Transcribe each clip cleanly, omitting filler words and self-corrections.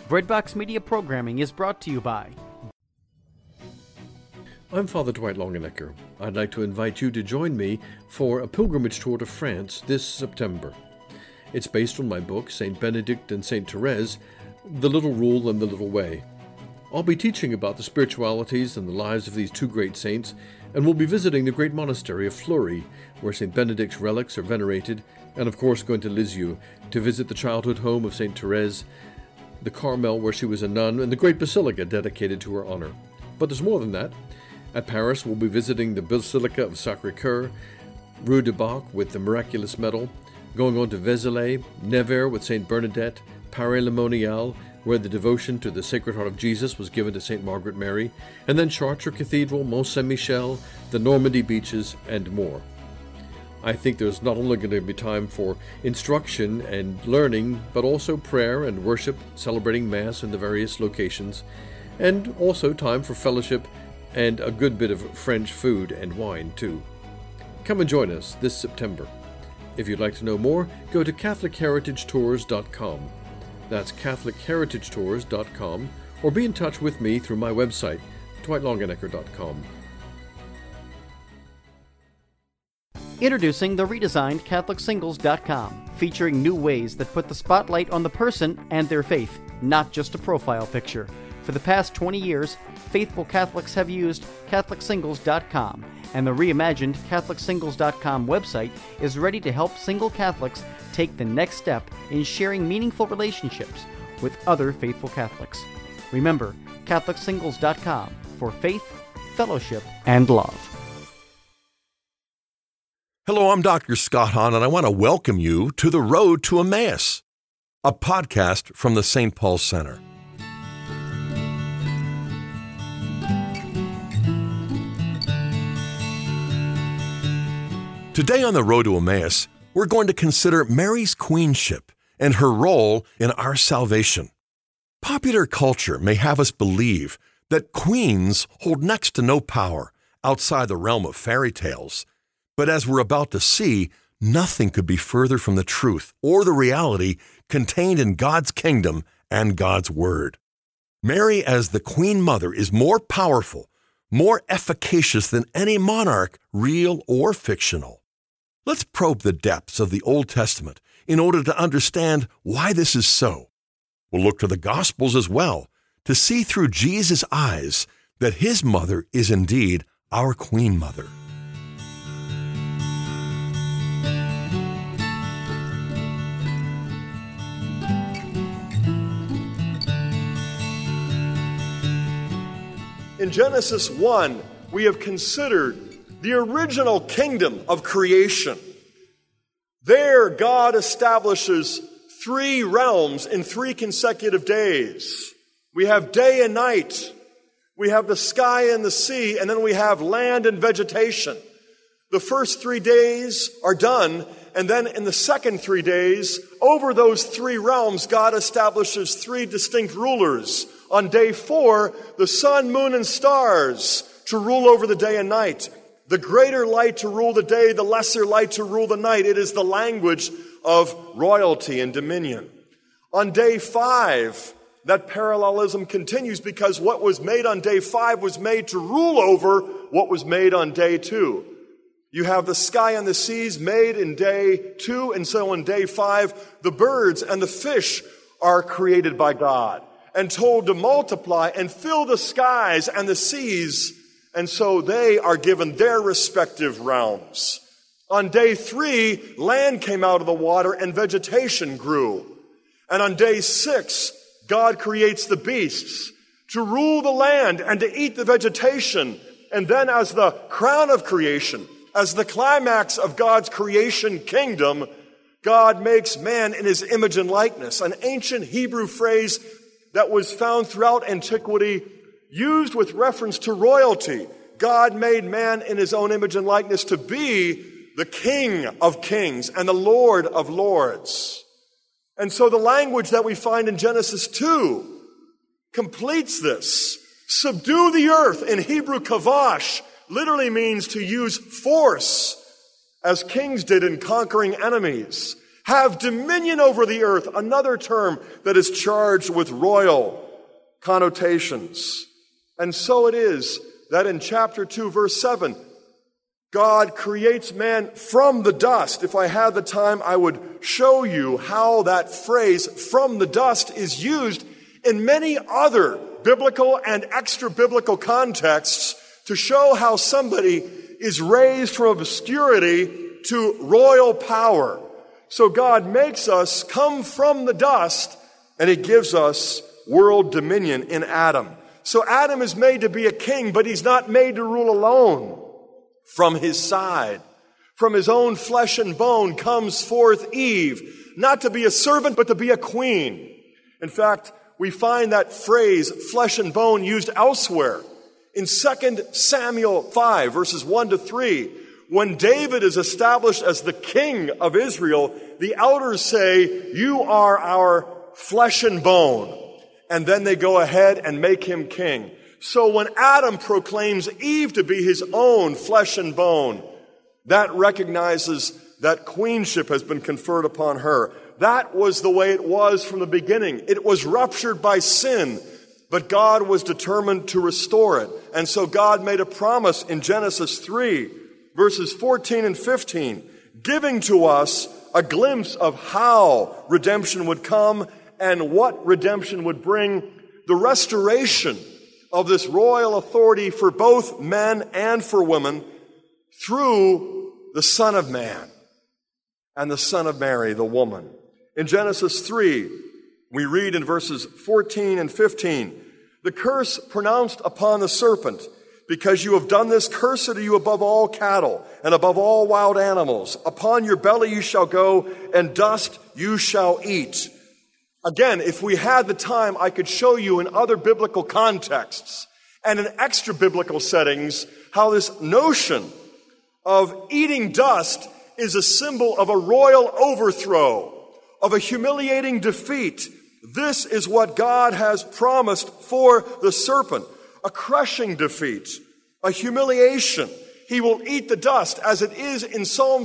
Breadbox Media programming is brought to you by... I'm Father Dwight Longenecker. I'd like to invite you to join me for a pilgrimage tour to France this September. It's based on my book, St. Benedict and St. Therese, The Little Rule and the Little Way. I'll be teaching about the spiritualities and the lives of these two great saints, and we'll be visiting the great monastery of Fleury, where St. Benedict's relics are venerated, and of course going to Lisieux to visit the childhood home of St. Therese, the Carmel where she was a nun, and the great basilica dedicated to her honor. But there's more than that. At Paris, we'll be visiting the Basilica of Sacré-Cœur, Rue du Bac with the Miraculous Medal, going on to Vézelay, Nevers with St. Bernadette, Paray-le-Monial, where the devotion to the Sacred Heart of Jesus was given to St. Margaret Mary, and then Chartres Cathedral, Mont Saint-Michel, the Normandy beaches, and more. I think there's not only going to be time for instruction and learning, but also prayer and worship, celebrating Mass in the various locations, and also time for fellowship and a good bit of French food and wine, too. Come and join us this September. If you'd like to know more, go to CatholicHeritageTours.com. That's CatholicHeritageTours.com, or be in touch with me through my website, DwightLongenecker.com. Introducing the redesigned CatholicSingles.com, featuring new ways that put the spotlight on the person and their faith, not just a profile picture. For the past 20 years, faithful Catholics have used CatholicSingles.com, and the reimagined CatholicSingles.com website is ready to help single Catholics take the next step in sharing meaningful relationships with other faithful Catholics. Remember, CatholicSingles.com for faith, fellowship, and love. Hello, I'm Dr. Scott Hahn, and I want to welcome you to The Road to Emmaus, a podcast from the St. Paul Center. Today on The Road to Emmaus, we're going to consider Mary's queenship and her role in our salvation. Popular culture may have us believe that queens hold next to no power outside the realm of fairy tales, but as we're about to see, nothing could be further from the truth or the reality contained in God's kingdom and God's word. Mary as the Queen Mother is more powerful, more efficacious than any monarch, real or fictional. Let's probe the depths of the Old Testament in order to understand why this is so. We'll look to the Gospels as well to see through Jesus' eyes that his mother is indeed our Queen Mother. In Genesis 1, we have considered the original kingdom of creation. There, God establishes 3 realms in 3 consecutive days. We have day and night. We have the sky and the sea, and then we have land and vegetation. The first 3 days are done, and then in the second 3 days, over those 3 realms, God establishes 3 distinct rulers. On day 4, the sun, moon, and stars to rule over the day and night. The greater light to rule the day, the lesser light to rule the night. It is the language of royalty and dominion. On day 5, that parallelism continues because what was made on day 5 was made to rule over what was made on day 2. You have the sky and the seas made in day 2, and so on day 5, the birds and the fish are created by God and told to multiply and fill the skies and the seas. And so they are given their respective realms. On day 3, land came out of the water and vegetation grew. And on day 6, God creates the beasts to rule the land and to eat the vegetation. And then as the crown of creation, as the climax of God's creation kingdom, God makes man in his image and likeness, an ancient Hebrew phrase that was found throughout antiquity, used with reference to royalty. God made man in his own image and likeness to be the King of kings and the Lord of lords. And so the language that we find in Genesis 2 completes this. Subdue the earth, in Hebrew kavash, literally means to use force, as kings did in conquering enemies. have dominion over the earth, another term that is charged with royal connotations. And so it is that in chapter 2, verse 7, God creates man from the dust. If I had the time, I would show you how that phrase, from the dust, is used in many other biblical and extra-biblical contexts to show how somebody is raised from obscurity to royal power. So God makes us come from the dust, and He gives us world dominion in Adam. So Adam is made to be a king, but he's not made to rule alone. From his side, from his own flesh and bone, comes forth Eve, not to be a servant, but to be a queen. In fact, we find that phrase, flesh and bone, used elsewhere. In 2 Samuel 5, verses 1 to 3, when David is established as the king of Israel, the elders say, "You are our flesh and bone." And then they go ahead and make him king. So when Adam proclaims Eve to be his own flesh and bone, that recognizes that queenship has been conferred upon her. That was the way it was from the beginning. It was ruptured by sin, but God was determined to restore it. And so God made a promise in Genesis 3, verses 14 and 15, giving to us a glimpse of how redemption would come and what redemption would bring, the restoration of this royal authority for both men and for women through the Son of Man and the Son of Mary, the woman. In Genesis 3, we read in verses 14 and 15, "The curse pronounced upon the serpent, because you have done this, cursed are you above all cattle and above all wild animals. Upon your belly you shall go, and dust you shall eat." Again, if we had the time, I could show you in other biblical contexts and in extra biblical settings how this notion of eating dust is a symbol of a royal overthrow, of a humiliating defeat. This is what God has promised for the serpent, a crushing defeat, a humiliation. He will eat the dust, as it is in Psalm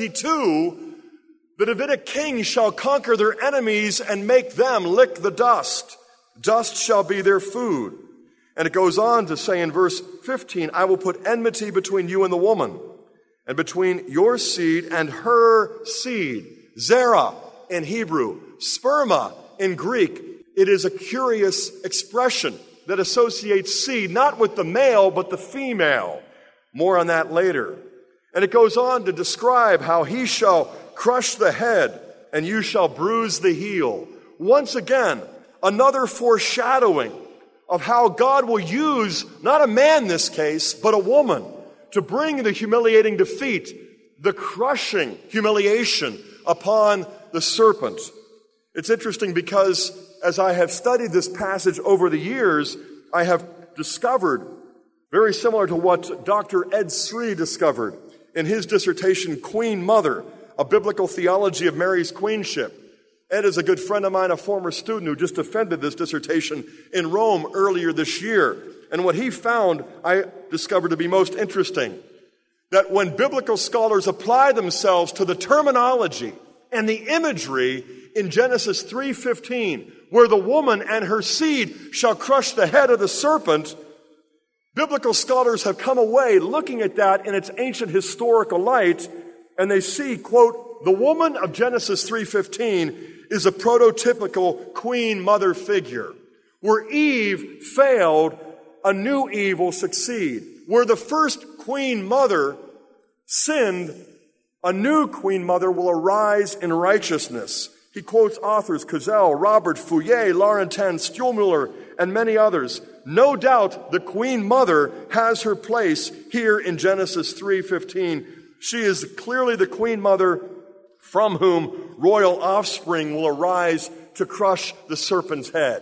72, "The Davidic king shall conquer their enemies and make them lick the dust. Dust shall be their food." And it goes on to say in verse 15, "I will put enmity between you and the woman, and between your seed and her seed." Zerah in Hebrew, sperma in Greek. It is a curious expression that associates seed not with the male, but the female. More on that later. And it goes on to describe how he shall crush the head, and you shall bruise the heel. Once again, another foreshadowing of how God will use, not a man in this case, but a woman, to bring the humiliating defeat, the crushing humiliation upon the serpent. It's interesting because as I have studied this passage over the years, I have discovered, very similar to what Dr. Ed Sri discovered in his dissertation, Queen Mother, a biblical theology of Mary's queenship. Ed is a good friend of mine, a former student who just defended this dissertation in Rome earlier this year. And what he found, I discovered to be most interesting, that when biblical scholars apply themselves to the terminology and the imagery in Genesis 3:15, where the woman and her seed shall crush the head of the serpent, biblical scholars have come away looking at that in its ancient historical light, and they see, quote, "The woman of Genesis 3:15 is a prototypical queen mother figure. Where Eve failed, a new Eve will succeed. Where the first queen mother sinned, a new queen mother will arise in righteousness." He quotes authors Kozel, Robert, Fouillet, Laurentin, Stuhlmuller, and many others. No doubt the queen mother has her place here in Genesis 3:15. She is clearly the queen mother from whom royal offspring will arise to crush the serpent's head.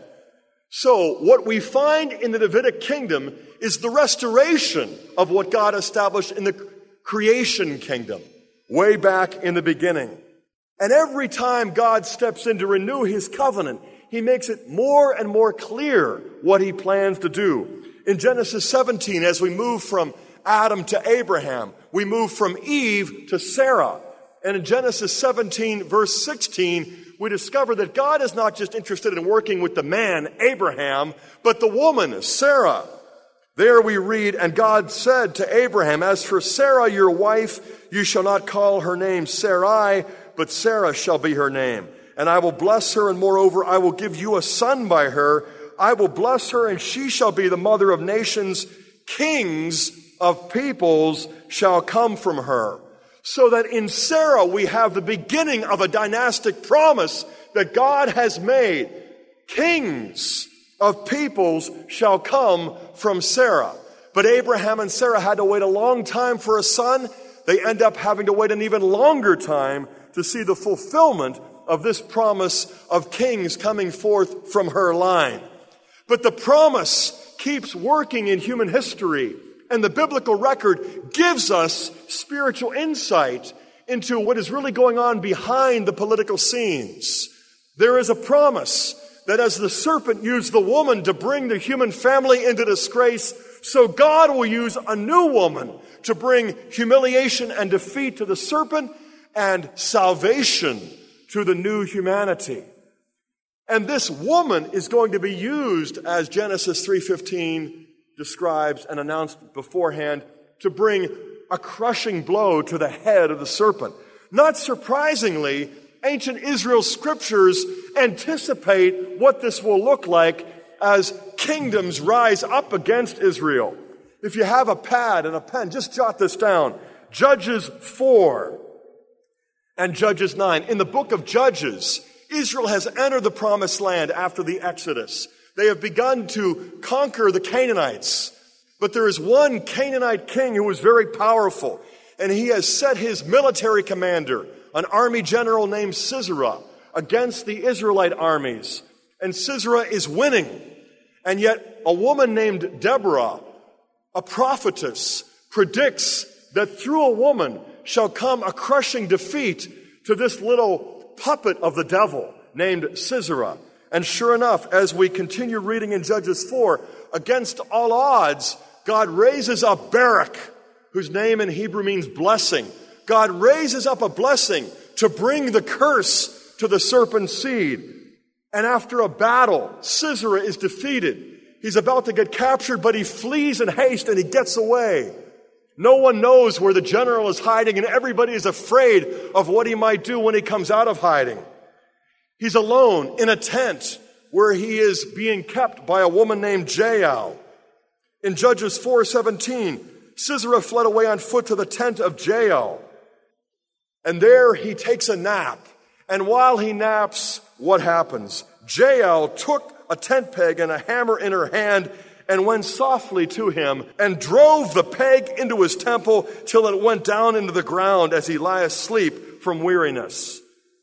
So what we find in the Davidic kingdom is the restoration of what God established in the creation kingdom, way back in the beginning. And every time God steps in to renew his covenant, he makes it more and more clear what he plans to do. In Genesis 17, as we move from Adam to Abraham, we move from Eve to Sarah. And in Genesis 17, verse 16, we discover that God is not just interested in working with the man, Abraham, but the woman, Sarah. There we read, and God said to Abraham, as for Sarah, your wife, you shall not call her name Sarai, but Sarah shall be her name. And I will bless her, and moreover, I will give you a son by her. I will bless her, and she shall be the mother of nations. Kings of peoples shall come from her. So that in Sarah we have the beginning of a dynastic promise that God has made. Kings of peoples shall come from Sarah. But Abraham and Sarah had to wait a long time for a son. They end up having to wait an even longer time to see the fulfillment of this promise of kings coming forth from her line. But the promise keeps working in human history, and the biblical record gives us spiritual insight into what is really going on behind the political scenes. There is a promise that as the serpent used the woman to bring the human family into disgrace, so God will use a new woman to bring humiliation and defeat to the serpent and salvation to the new humanity. And this woman is going to be used, as Genesis 3:15 describes and announced beforehand, to bring a crushing blow to the head of the serpent. Not surprisingly, ancient Israel scriptures anticipate what this will look like as kingdoms rise up against Israel. If you have a pad and a pen, just jot this down. Judges 4 and Judges 9. In the book of Judges, Israel has entered the promised land after the Exodus. They have begun to conquer the Canaanites. But there is one Canaanite king who is very powerful, and he has set his military commander, an army general named Sisera, against the Israelite armies. And Sisera is winning. And yet a woman named Deborah, a prophetess, predicts that through a woman shall come a crushing defeat to this little puppet of the devil named Sisera. And sure enough, as we continue reading in Judges 4, against all odds, God raises up Barak, whose name in Hebrew means blessing. God raises up a blessing to bring the curse to the serpent's seed. And after a battle, Sisera is defeated. He's about to get captured, but he flees in haste and he gets away. No one knows where the general is hiding, and everybody is afraid of what he might do when he comes out of hiding. He's alone in a tent where he is being kept by a woman named Jael. In Judges 4:17, Sisera fled away on foot to the tent of Jael. And there he takes a nap. And while he naps, what happens? Jael took a tent peg and a hammer in her hand and went softly to him and drove the peg into his temple till it went down into the ground as he lay asleep from weariness.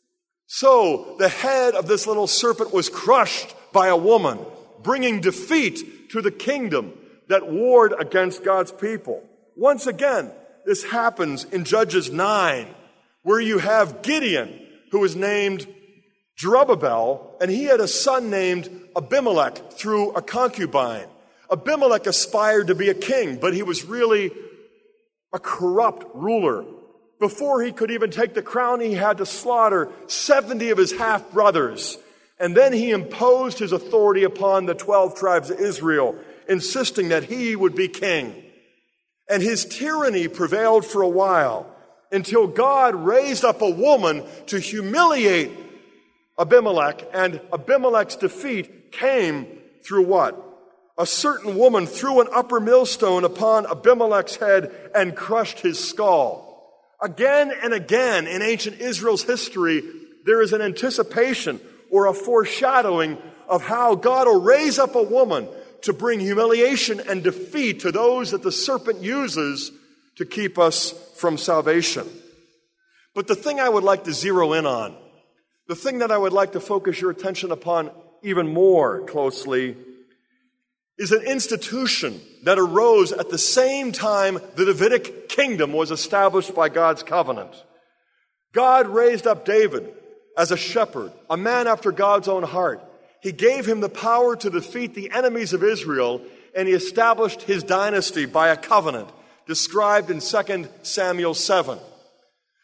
So the head of this little serpent was crushed by a woman, bringing defeat to the kingdom that warred against God's people. Once again, this happens in Judges 9, where you have Gideon, who is named Jerubbaal, and he had a son named Abimelech through a concubine. Abimelech aspired to be a king, but he was really a corrupt ruler. Before he could even take the crown, he had to slaughter 70 of his half-brothers. And then he imposed his authority upon the 12 tribes of Israel, insisting that he would be king. And his tyranny prevailed for a while until God raised up a woman to humiliate Abimelech, and Abimelech's defeat came through what? A certain woman threw an upper millstone upon Abimelech's head and crushed his skull. Again and again in ancient Israel's history, there is an anticipation or a foreshadowing of how God will raise up a woman to bring humiliation and defeat to those that the serpent uses to keep us from salvation. But the thing I would like to zero in on, the thing that I would like to focus your attention upon even more closely, is an institution that arose at the same time the Davidic kingdom was established by God's covenant. God raised up David as a shepherd, a man after God's own heart. He gave him the power to defeat the enemies of Israel, and he established his dynasty by a covenant described in 2 Samuel 7.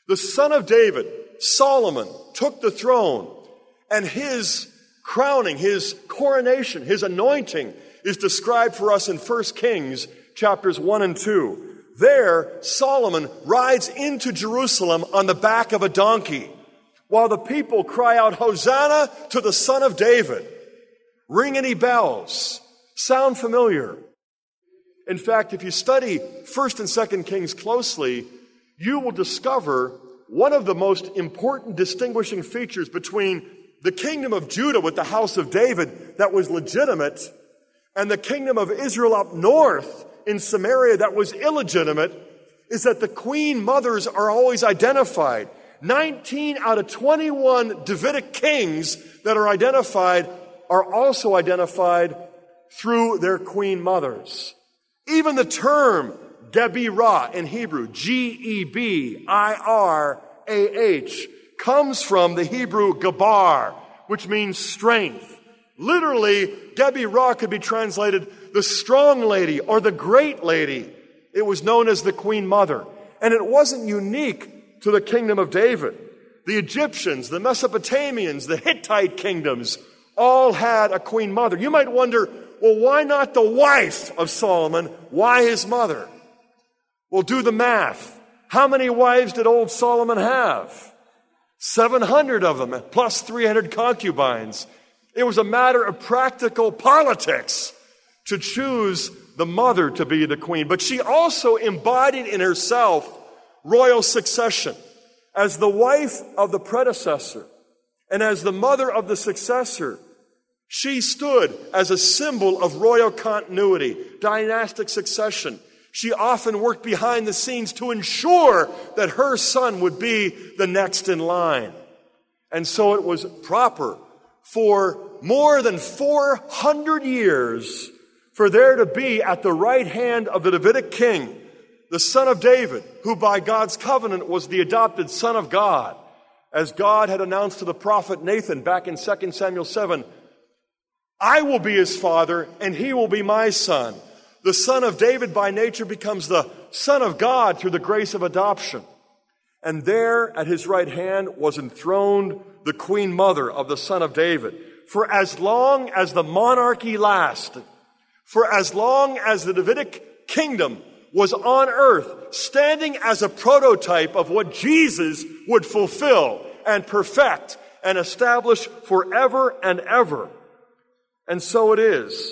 The son of David, Solomon, took the throne, and his crowning, his coronation, his anointing is described for us in 1 Kings chapters 1 and 2. There, Solomon rides into Jerusalem on the back of a donkey, while the people cry out, "Hosanna to the Son of David." Ring any bells? Sound familiar? In fact, if you study 1 and 2 Kings closely, you will discover one of the most important distinguishing features between the kingdom of Judah with the house of David that was legitimate and the kingdom of Israel up north in Samaria that was illegitimate is that the queen mothers are always identified. 19 out of 21 Davidic kings that are identified are also identified through their queen mothers. Even the term Gebirah in Hebrew, Gebirah, comes from the Hebrew gabar, which means strength. Literally, Gebirah could be translated the strong lady or the great lady. It was known as the queen mother. And it wasn't unique to the kingdom of David. The Egyptians, the Mesopotamians, the Hittite kingdoms all had a queen mother. You might wonder, well, why not the wife of Solomon? Why his mother? Well, do the math. How many wives did old Solomon have? 700 of them, plus 300 concubines. It was a matter of practical politics to choose the mother to be the queen. But she also embodied in herself royal succession. As the wife of the predecessor and as the mother of the successor, she stood as a symbol of royal continuity, dynastic succession. She often worked behind the scenes to ensure that her son would be the next in line. And so it was proper for more than 400 years for there to be at the right hand of the Davidic king, the son of David, who by God's covenant was the adopted son of God, as God had announced to the prophet Nathan back in 2 Samuel 7, "I will be his father, and he will be my son." The son of David by nature becomes the son of God through the grace of adoption. And there at his right hand was enthroned the queen mother of the son of David. For as long as the monarchy lasted, for as long as the Davidic kingdom was on earth, standing as a prototype of what Jesus would fulfill and perfect and establish forever and ever. And so it is.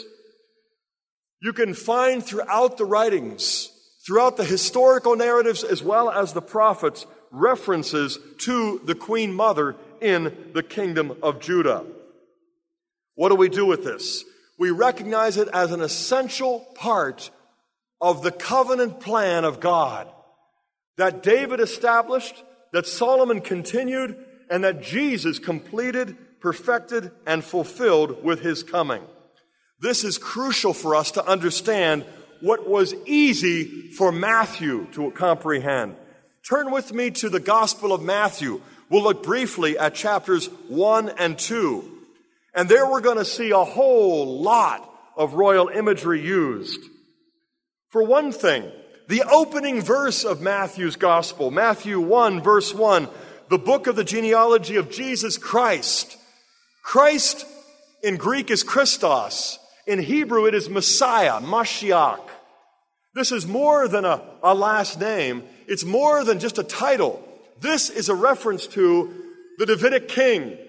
You can find throughout the writings, throughout the historical narratives as well as the prophets, references to the queen mother in the kingdom of Judah. What do we do with this? We recognize it as an essential part of the covenant plan of God that David established, that Solomon continued, and that Jesus completed, perfected, and fulfilled with his coming. This is crucial for us to understand what was easy for Matthew to comprehend. Turn with me to the Gospel of Matthew. We'll look briefly at chapters 1 and 2. And there we're going to see a whole lot of royal imagery used. For one thing, the opening verse of Matthew's Gospel, Matthew 1, verse 1, the book of the genealogy of Jesus Christ. Christ in Greek is Christos. In Hebrew, it is Messiah, Mashiach. This is more than a last name. It's more than just a title. This is a reference to the Davidic king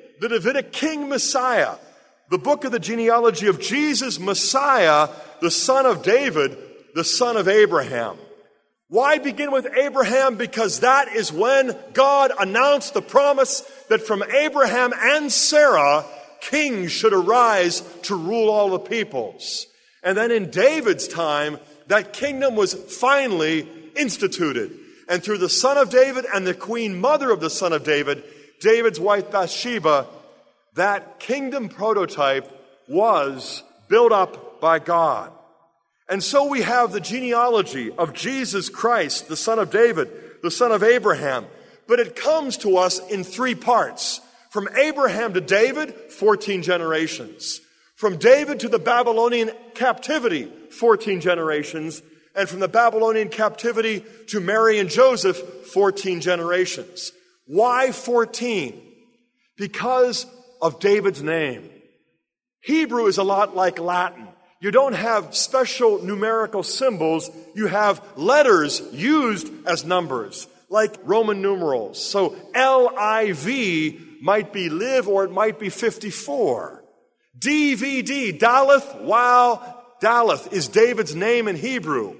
Messiah. The book of the genealogy of Jesus, Messiah, the son of David, the son of Abraham. Why begin with Abraham? Because that is when God announced the promise that from Abraham and Sarah, kings should arise to rule all the peoples. And then in David's time, that kingdom was finally instituted. And through the son of David and the queen mother of the son of David, David's wife Bathsheba, that kingdom prototype was built up by God. And so we have the genealogy of Jesus Christ, the son of David, the son of Abraham. But it comes to us in three parts. From Abraham to David, 14 generations. From David to the Babylonian captivity, 14 generations. and from the Babylonian captivity to Mary and Joseph, 14 generations. Why 14? Because of David's name. Hebrew is a lot like Latin. You don't have special numerical symbols. You have letters used as numbers, like Roman numerals. So L-I-V might be live, or it might be 54. DVD, Daleth, wow, Daleth is David's name in Hebrew.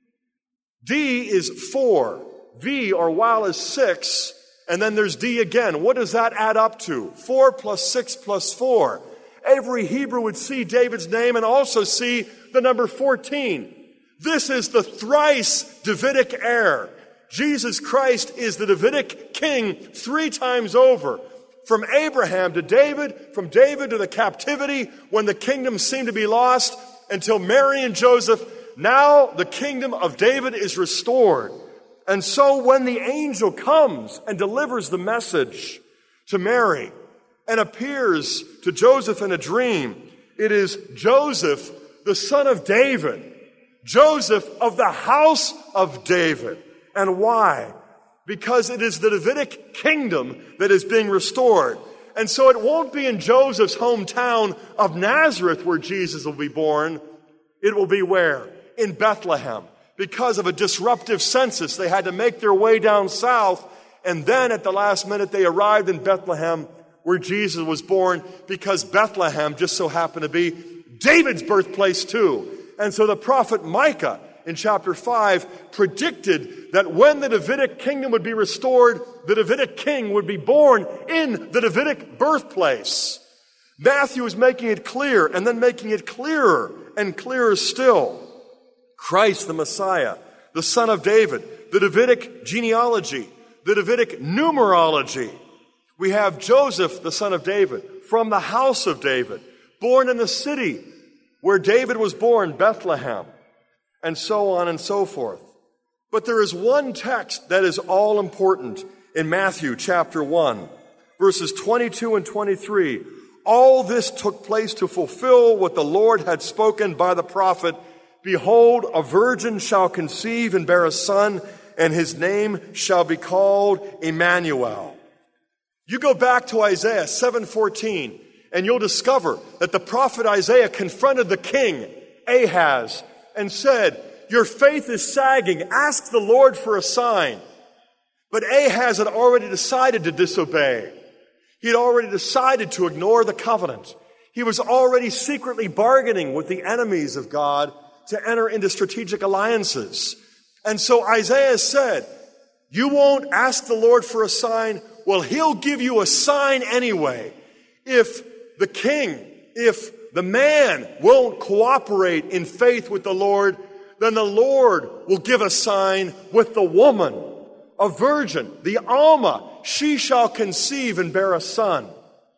D is 4. V or while is 6. And then there's D again. What does that add up to? 4 plus 6 plus 4. Every Hebrew would see David's name and also see the number 14. This is the thrice Davidic heir. Jesus Christ is the Davidic king 3 times over. From Abraham to David, from David to the captivity when the kingdom seemed to be lost, until Mary and Joseph. Now the kingdom of David is restored. And so when the angel comes and delivers the message to Mary and appears to Joseph in a dream, it is Joseph, the son of David, Joseph of the house of David. And why? Because it is the Davidic kingdom that is being restored. And so it won't be in Joseph's hometown of Nazareth where Jesus will be born. It will be where? In Bethlehem. Because of a disruptive census, they had to make their way down south. And then at the last minute, they arrived in Bethlehem where Jesus was born, because Bethlehem just so happened to be David's birthplace too. And so the prophet Micah in chapter 5 predicted that when the Davidic kingdom would be restored, the Davidic king would be born in the Davidic birthplace. Matthew is making it clear and then making it clearer and clearer still. Christ the Messiah, the son of David, the Davidic genealogy, the Davidic numerology. We have Joseph, the son of David, from the house of David, born in the city where David was born, Bethlehem, and so on and so forth. But there is one text that is all important in Matthew chapter 1, verses 22 and 23. All this took place to fulfill what the Lord had spoken by the prophet. Behold, a virgin shall conceive and bear a son, and his name shall be called Emmanuel. You go back to Isaiah 7:14, and you'll discover that the prophet Isaiah confronted the king, Ahaz, and said, your faith is sagging. Ask the Lord for a sign. But Ahaz had already decided to disobey. He had already decided to ignore the covenant. He was already secretly bargaining with the enemies of God to enter into strategic alliances. And so Isaiah said, you won't ask the Lord for a sign? Well, he'll give you a sign anyway. If the king, if the man won't cooperate in faith with the Lord, then the Lord will give a sign with the woman, a virgin, the Alma. She shall conceive and bear a son.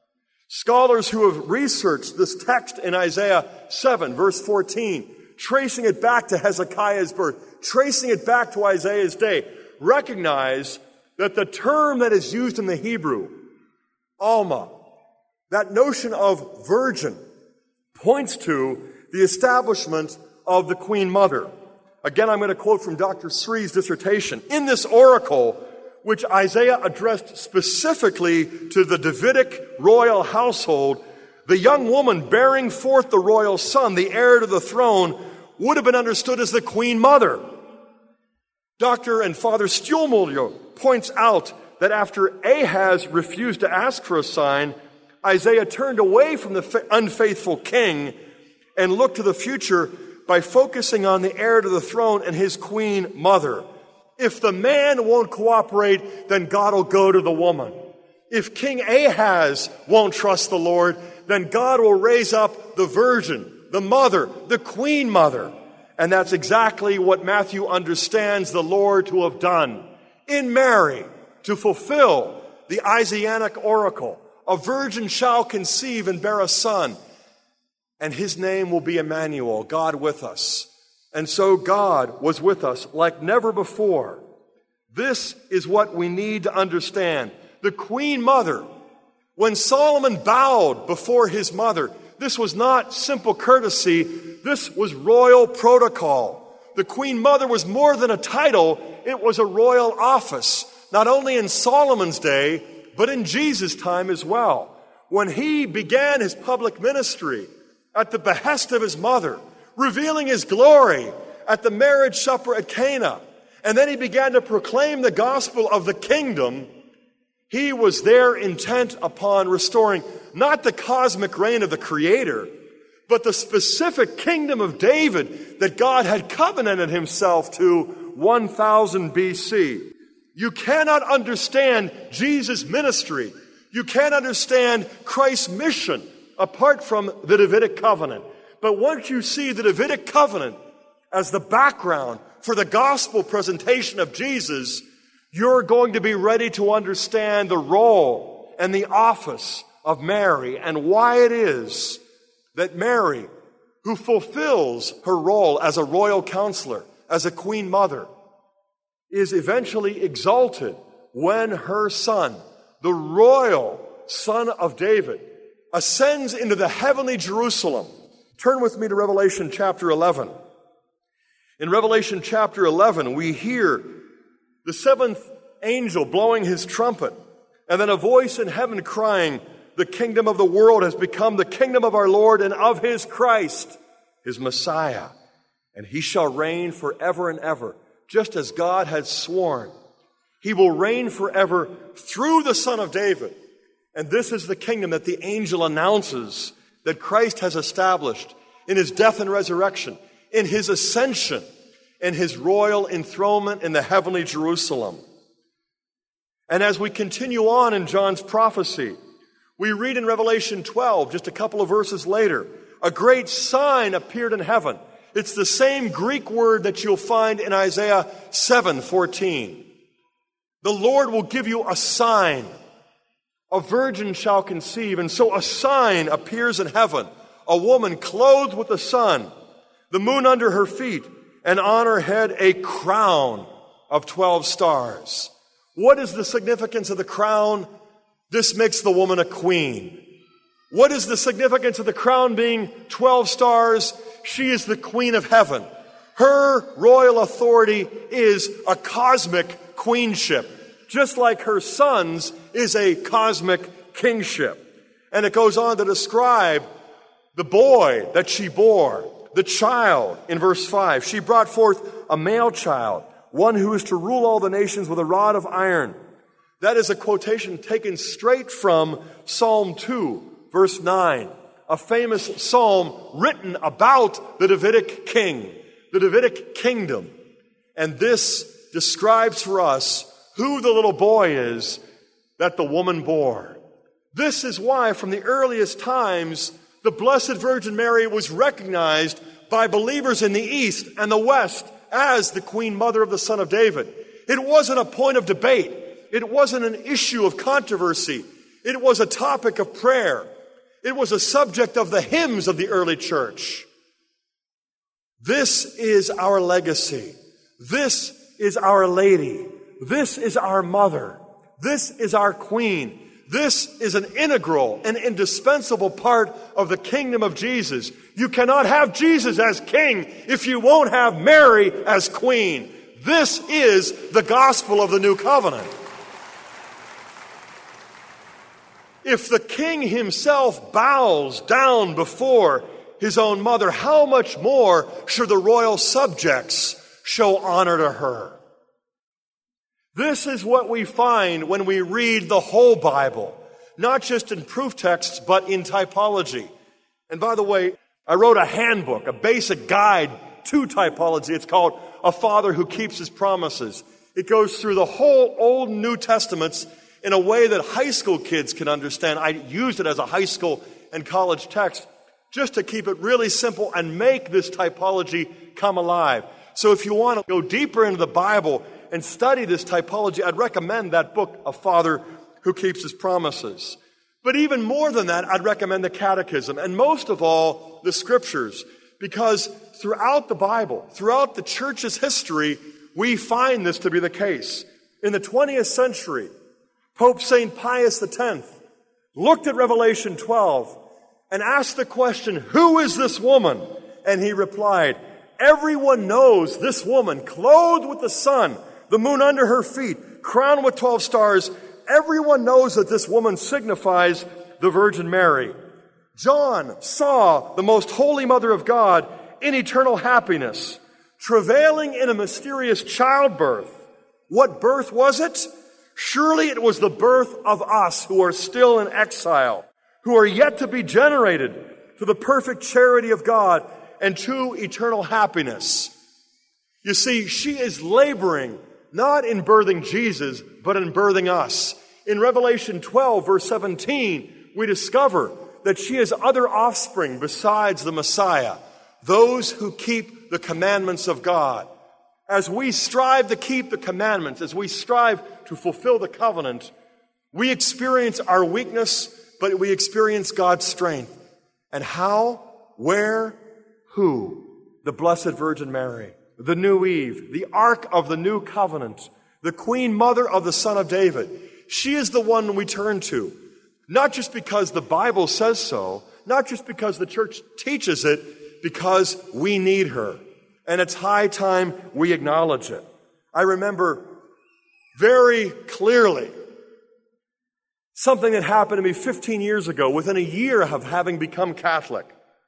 Scholars who have researched this text in Isaiah 7, verse 14, tracing it back to Hezekiah's birth, tracing it back to Isaiah's day, recognize that the term that is used in the Hebrew, Alma, that notion of virgin, points to the establishment of the Queen Mother. Again, I'm going to quote from Dr. Sri's dissertation. In this oracle, which Isaiah addressed specifically to the Davidic royal household, the young woman bearing forth the royal son, the heir to the throne, would have been understood as the Queen Mother. Dr. and Father Stuhlmuller points out that after Ahaz refused to ask for a sign, Isaiah turned away from the unfaithful king and looked to the future by focusing on the heir to the throne and his Queen Mother. If the man won't cooperate, then God will go to the woman. If King Ahaz won't trust the Lord, then God will raise up the virgin, the mother, the Queen Mother. And that's exactly what Matthew understands the Lord to have done in Mary, to fulfill the Isaianic oracle. A virgin shall conceive and bear a son, and his name will be Emmanuel, God with us. And so God was with us like never before. This is what we need to understand. The Queen Mother, when Solomon bowed before his mother, this was not simple courtesy. This was royal protocol. the Queen Mother was more than a title, it was a royal office, not only in Solomon's day, but in Jesus' time as well. When he began his public ministry at the behest of his mother, revealing his glory at the marriage supper at Cana, and then he began to proclaim the gospel of the kingdom, he was there intent upon restoring not the cosmic reign of the Creator, but the specific kingdom of David that God had covenanted himself to 1000 BC. You cannot understand Jesus' ministry. You can't understand Christ's mission apart from the Davidic covenant. But once you see the Davidic covenant as the background for the gospel presentation of Jesus, you're going to be ready to understand the role and the office of Mary and why it is that Mary, who fulfills her role as a royal counselor, as a queen mother, is eventually exalted when her son, the royal son of David, ascends into the heavenly Jerusalem. Turn with me to Revelation chapter 11. In Revelation chapter 11, we hear the seventh angel blowing his trumpet, and then a voice in heaven crying, "The kingdom of the world has become the kingdom of our Lord and of his Christ, his Messiah, and he shall reign forever and ever, just as God had sworn. He will reign forever through the Son of David." And this is the kingdom that the angel announces that Christ has established in his death and resurrection, in his ascension, and his royal enthronement in the heavenly Jerusalem. And as we continue on in John's prophecy, we read in Revelation 12, just a couple of verses later, a great sign appeared in heaven. It's the same Greek word that you'll find in Isaiah 7:14. The Lord will give you a sign. A virgin shall conceive, and so a sign appears in heaven. A woman clothed with the sun, the moon under her feet, and on her head a crown of 12 stars. What is the significance of the crown? This makes the woman a queen. What is the significance of the crown being 12 stars? She is the queen of heaven. Her royal authority is a cosmic queenship, just like her son's is a cosmic kingship. And it goes on to describe the boy that she bore, the child, in verse 5. She brought forth a male child, one who is to rule all the nations with a rod of iron. That is a quotation taken straight from Psalm 2, verse 9, a famous psalm written about the Davidic king, the Davidic kingdom. And this describes for us who the little boy is that the woman bore. This is why from the earliest times, the Blessed Virgin Mary was recognized by believers in the East and the West as the Queen Mother of the Son of David. It wasn't a point of debate. It wasn't an issue of controversy. It was a topic of prayer. It was a subject of the hymns of the early church. This is our legacy. This is our lady. This is our mother. This is our queen. This is an integral and indispensable part of the kingdom of Jesus. You cannot have Jesus as king if you won't have Mary as queen. This is the gospel of the new covenant. If the king himself bows down before his own mother, how much more should the royal subjects show honor to her? This is what we find when we read the whole Bible, not just in proof texts, but in typology. And by the way, I wrote a handbook, a basic guide to typology. It's called A Father Who Keeps His Promises. It goes through the whole Old and New Testaments in a way that high school kids can understand. I used it as a high school and college text just to keep it really simple and make this typology come alive. So if you want to go deeper into the Bible and study this typology, I'd recommend that book, A Father Who Keeps His Promises. But even more than that, I'd recommend the Catechism, and most of all, the Scriptures, because throughout the Bible, throughout the Church's history, we find this to be the case. In the 20th century, Pope St. Pius X looked at Revelation 12 and asked the question, "Who is this woman?" And he replied, Everyone knows this woman, clothed with the sun, the moon under her feet, crowned with 12 stars. Everyone knows that this woman signifies the Virgin Mary. John saw the most holy Mother of God in eternal happiness, travailing in a mysterious childbirth. What birth was it? Surely it was the birth of us who are still in exile, who are yet to be generated to the perfect charity of God and to eternal happiness. You see, she is laboring not in birthing Jesus, but in birthing us. In Revelation 12, verse 17, we discover that she has other offspring besides the Messiah, those who keep the commandments of God. As we strive to keep the commandments, as we strive to fulfill the covenant, we experience our weakness, but we experience God's strength. And how? Where? Who? The Blessed Virgin Mary, the new Eve, the Ark of the new covenant, the Queen Mother of the Son of David. She is the one we turn to, not just because the Bible says so, not just because the church teaches it, because we need her. And it's high time we acknowledge it. I remember very clearly something that happened to me 15 years ago, within a year of having become Catholic.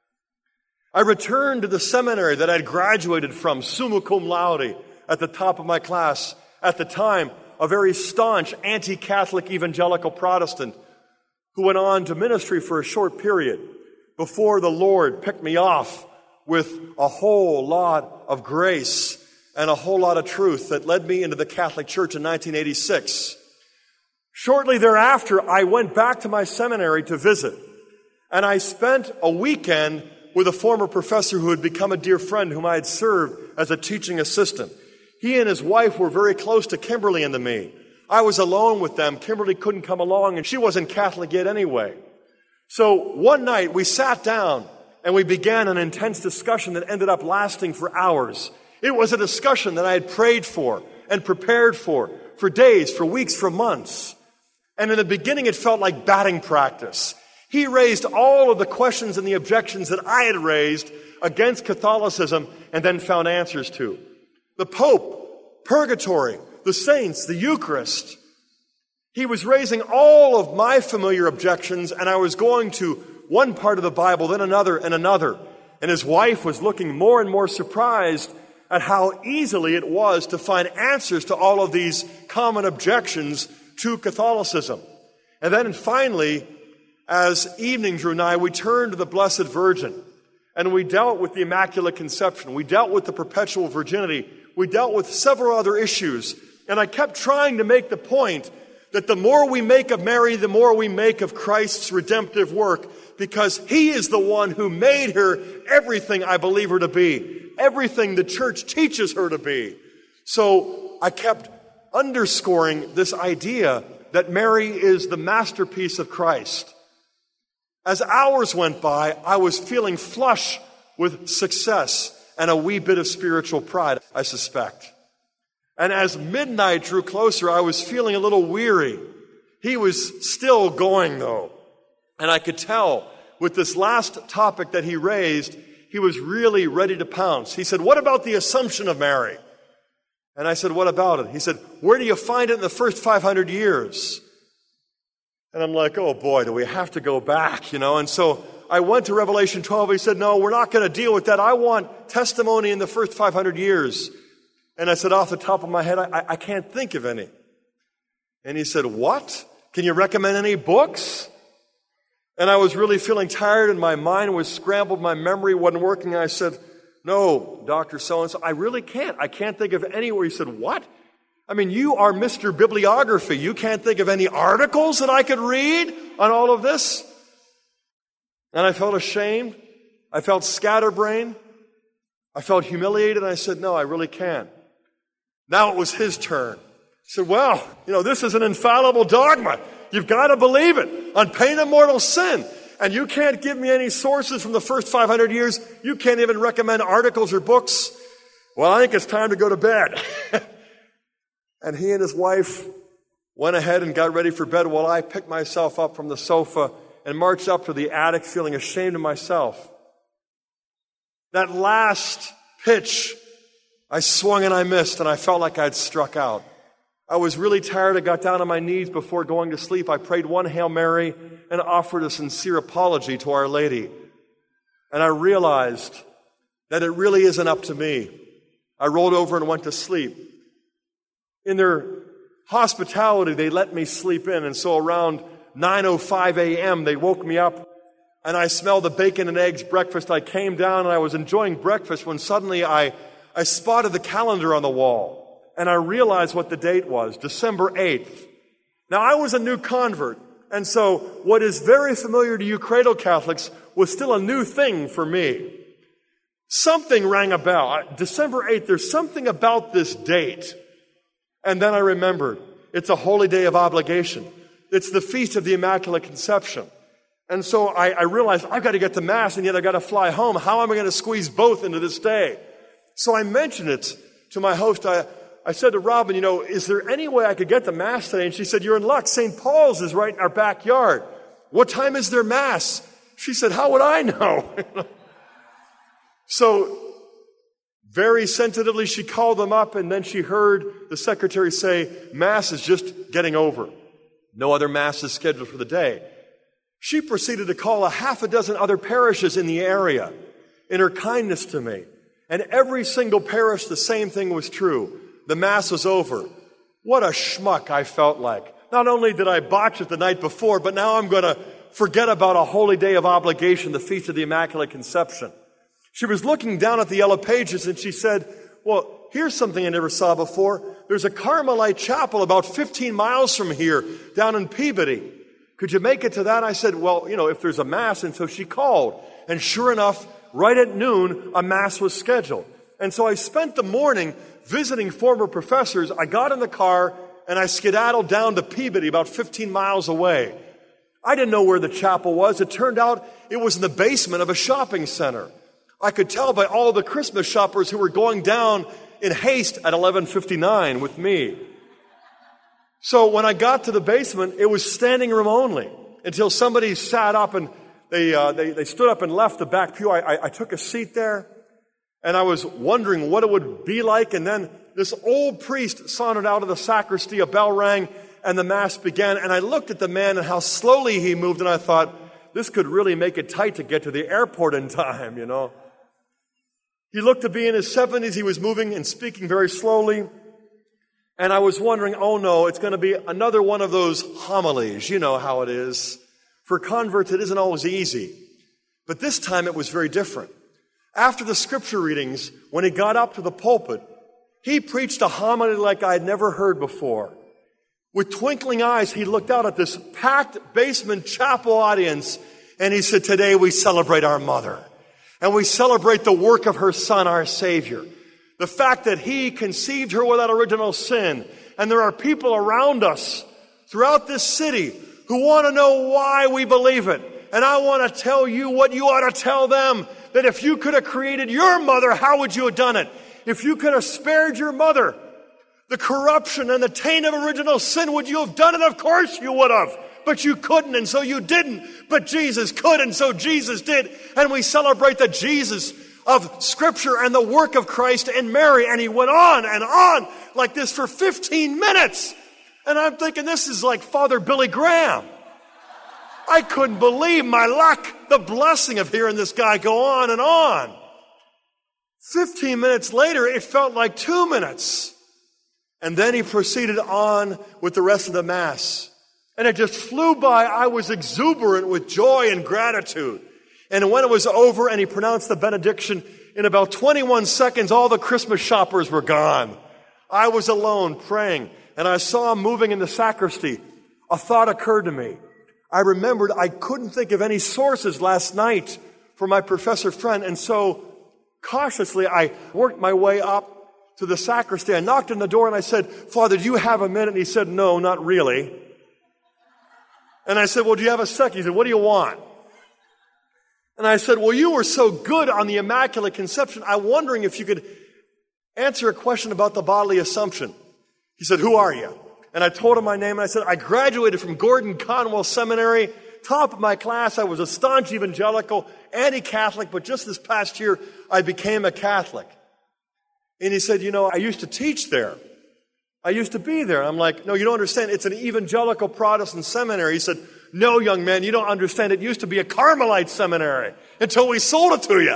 I returned to the seminary that I'd graduated from, summa cum laude, at the top of my class. At the time, a very staunch anti-Catholic evangelical Protestant who went on to ministry for a short period before the Lord picked me off with a whole lot of grace and a whole lot of truth that led me into the Catholic Church in 1986. Shortly thereafter, I went back to my seminary to visit, and I spent a weekend with a former professor who had become a dear friend whom I had served as a teaching assistant. He and his wife were very close to Kimberly and to me. I was alone with them. Kimberly couldn't come along, and she wasn't Catholic yet anyway. So one night we sat down and we began an intense discussion that ended up lasting for hours. It was a discussion that I had prayed for and prepared for days, for weeks, for months. And in the beginning it felt like batting practice. He raised all of the questions and the objections that I had raised against Catholicism and then found answers to. The Pope, purgatory, the saints, the Eucharist. He was raising all of my familiar objections, and I was going to one part of the Bible, then another and another. And his wife was looking more and more surprised at how easily it was to find answers to all of these common objections to Catholicism. And then finally, as evening drew nigh, we turned to the Blessed Virgin, and we dealt with the Immaculate Conception. We dealt with the perpetual virginity. We dealt with several other issues. And I kept trying to make the point that the more we make of Mary, the more we make of Christ's redemptive work, because He is the one who made her everything I believe her to be, everything the church teaches her to be. So I kept underscoring this idea that Mary is the masterpiece of Christ. As hours went by, I was feeling flush with success and a wee bit of spiritual pride, I suspect. And as midnight drew closer, I was feeling a little weary. He was still going, though. And I could tell with this last topic that he raised, he was really ready to pounce. He said, "What about the Assumption of Mary?" And I said, "What about it?" He said, "Where do you find it in the first 500 years? And I'm like, oh boy, do we have to go back, And so I went to Revelation 12. He said, "No, we're not going to deal with that. I want testimony in the first 500 years. And I said, off the top of my head, I can't think of any. And he said, "What? Can you recommend any books?" And I was really feeling tired, and my mind was scrambled. My memory wasn't working. I said, "No, Dr. So-and-so, I really can't. I can't think of anywhere." He said, "What? I mean, you are Mr. Bibliography. You can't think of any articles that I could read on all of this?" And I felt ashamed. I felt scatterbrained. I felt humiliated. And I said, "No, I really can't." Now it was his turn. He said, "Well, this is an infallible dogma. You've got to believe it on pain of mortal sin. And you can't give me any sources from the first 500 years. You can't even recommend articles or books. Well, I think it's time to go to bed." And he and his wife went ahead and got ready for bed while I picked myself up from the sofa and marched up to the attic feeling ashamed of myself. That last pitch, I swung and I missed, and I felt like I'd struck out. I was really tired. I got down on my knees before going to sleep. I prayed one Hail Mary and offered a sincere apology to Our Lady. And I realized that it really isn't up to me. I rolled over and went to sleep. In their hospitality, they let me sleep in, and so around 9:05 a.m., they woke me up, and I smelled the bacon and eggs breakfast. I came down, and I was enjoying breakfast when suddenly I spotted the calendar on the wall. And I realized what the date was, December 8th. Now, I was a new convert, and so what is very familiar to you cradle Catholics was still a new thing for me. Something rang a bell. December 8th, there's something about this date. And then I remembered, it's a holy day of obligation. It's the Feast of the Immaculate Conception. And so I realized, I've got to get to Mass, and yet I've got to fly home. How am I going to squeeze both into this day? So I mentioned it to my host. I said to Robin, is there any way I could get to Mass today? And she said, you're in luck. St. Paul's is right in our backyard. What time is their Mass? She said, how would I know? So very sensitively, she called them up, and then she heard the secretary say, Mass is just getting over. No other Mass is scheduled for the day. She proceeded to call a half a dozen other parishes in the area in her kindness to me. And every single parish, the same thing was true. The Mass was over. What a schmuck I felt like. Not only did I botch it the night before, but now I'm going to forget about a holy day of obligation, the Feast of the Immaculate Conception. She was looking down at the yellow pages, and she said, well, here's something I never saw before. There's a Carmelite chapel about 15 miles from here, down in Peabody. Could you make it to that? I said, well, if there's a Mass. And so she called. And sure enough, right at noon, a Mass was scheduled. And so I spent the morning visiting former professors. I got in the car, and I skedaddled down to Peabody, about 15 miles away. I didn't know where the chapel was. It turned out it was in the basement of a shopping center. I could tell by all the Christmas shoppers who were going down in haste at 11:59 with me. So when I got to the basement, it was standing room only until somebody sat up and they stood up and left the back pew. I took a seat there, and I was wondering what it would be like. And then this old priest sauntered out of the sacristy, a bell rang, and the Mass began. And I looked at the man and how slowly he moved, and I thought, this could really make it tight to get to the airport in time, He looked to be in his 70s. He was moving and speaking very slowly. And I was wondering, oh no, it's going to be another one of those homilies. You know how it is. For converts, it isn't always easy. But this time it was very different. After the scripture readings, when he got up to the pulpit, he preached a homily like I had never heard before. With twinkling eyes, he looked out at this packed basement chapel audience, and he said, today we celebrate our mother. And we celebrate the work of her Son, our Savior. The fact that He conceived her without original sin. And there are people around us throughout this city who want to know why we believe it. And I want to tell you what you ought to tell them. That if you could have created your mother, how would you have done it? If you could have spared your mother the corruption and the taint of original sin, would you have done it? Of course you would have. But you couldn't, and so you didn't. But Jesus could, and so Jesus did. And we celebrate the Jesus of Scripture and the work of Christ and Mary. And he went on and on like this for 15 minutes. And I'm thinking, this is like Father Billy Graham. I couldn't believe my luck, the blessing of hearing this guy go on and on. 15 minutes later, it felt like 2 minutes. And then he proceeded on with the rest of the Mass. And it just flew by. I was exuberant with joy and gratitude. And when it was over and he pronounced the benediction, in about 21 seconds, all the Christmas shoppers were gone. I was alone praying, and I saw him moving in the sacristy. A thought occurred to me. I remembered I couldn't think of any sources last night for my professor friend, and so cautiously I worked my way up to the sacristy. I knocked on the door and I said, Father, do you have a minute? And he said, no, not really. And I said, well, do you have a second? He said, what do you want? And I said, well, you were so good on the Immaculate Conception. I'm wondering if you could answer a question about the bodily Assumption. He said, who are you? And I told him my name, and I said, I graduated from Gordon Conwell Seminary, top of my class. I was a staunch evangelical, anti-Catholic, but just this past year, I became a Catholic. And he said, I used to teach there. I used to be there. I'm like, no, you don't understand. It's an evangelical Protestant seminary. He said, no, young man, you don't understand. It used to be a Carmelite seminary until we sold it to you.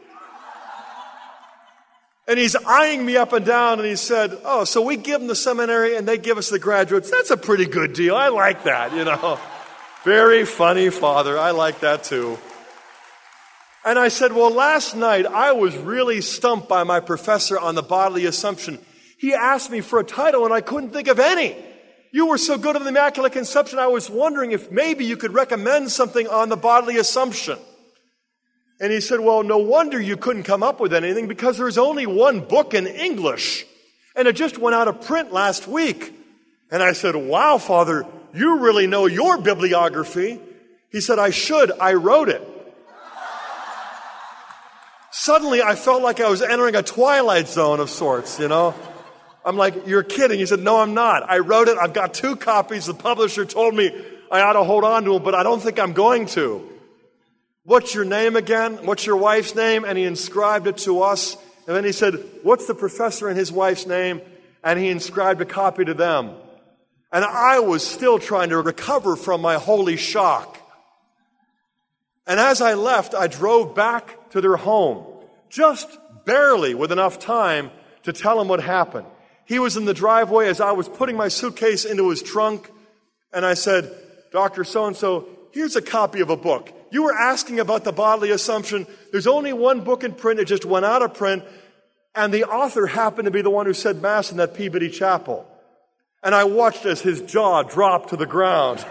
And he's eyeing me up and down, and he said, oh, so we give them the seminary and they give us the graduates. That's a pretty good deal. I like that, Very funny, Father. I like that too. And I said, well, last night I was really stumped by my professor on the bodily assumption. He asked me for a title and I couldn't think of any. You were so good on the Immaculate Conception, I was wondering if maybe you could recommend something on the bodily assumption. And he said, well, no wonder you couldn't come up with anything because there's only one book in English. And it just went out of print last week. And I said, wow, Father, you really know your bibliography. He said, I should. I wrote it. Suddenly, I felt like I was entering a twilight zone of sorts, I'm like, you're kidding. He said, no, I'm not. I wrote it. I've got 2 copies. The publisher told me I ought to hold on to them, but I don't think I'm going to. What's your name again? What's your wife's name? And he inscribed it to us. And then he said, what's the professor and his wife's name? And he inscribed a copy to them. And I was still trying to recover from my holy shock. And as I left, I drove back to their home, just barely with enough time to tell him what happened. He was in the driveway as I was putting my suitcase into his trunk, and I said, Dr. So-and-so, here's a copy of a book. You were asking about the bodily assumption. There's only one book in print. It just went out of print, and the author happened to be the one who said Mass in that Peabody Chapel. And I watched as his jaw dropped to the ground.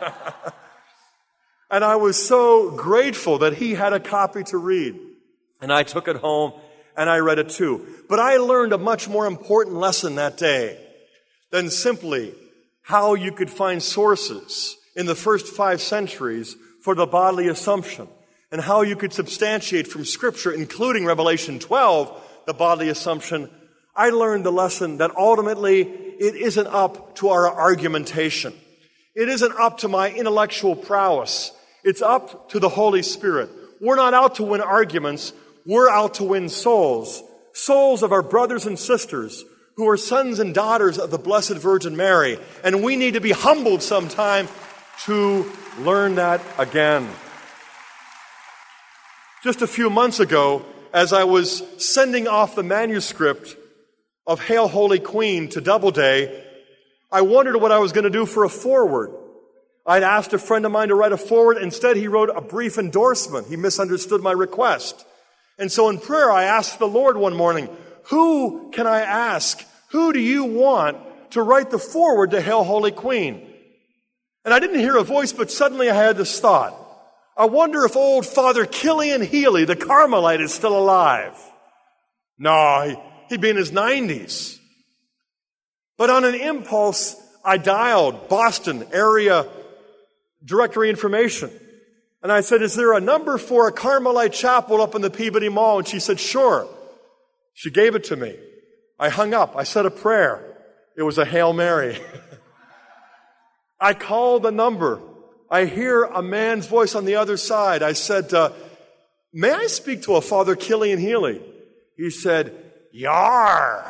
And I was so grateful that he had a copy to read. And I took it home, and I read it too. But I learned a much more important lesson that day than simply how you could find sources in the first 5 centuries for the bodily assumption, and how you could substantiate from Scripture, including Revelation 12, the bodily assumption. I learned the lesson that ultimately it isn't up to our argumentation. It isn't up to my intellectual prowess. It's up to the Holy Spirit. We're not out to win arguments. We're out to win souls. Souls of our brothers and sisters who are sons and daughters of the Blessed Virgin Mary. And we need to be humbled sometime to learn that again. Just a few months ago, as I was sending off the manuscript of Hail Holy Queen to Doubleday, I wondered what I was going to do for a foreword. I'd asked a friend of mine to write a foreword. Instead, he wrote a brief endorsement. He misunderstood my request. And so in prayer, I asked the Lord one morning, who can I ask? Who do you want to write the foreword to Hail Holy Queen? And I didn't hear a voice, but suddenly I had this thought. I wonder if old Father Killian Healy, the Carmelite, is still alive. No, he'd be in his 90s. But on an impulse, I dialed Boston area directory information. And I said, is there a number for a Carmelite chapel up in the Peabody Mall? And she said, sure. She gave it to me. I hung up. I said a prayer. It was a Hail Mary. I called the number. I hear a man's voice on the other side. I said, may I speak to a Father Killian Healy? He said, Yar.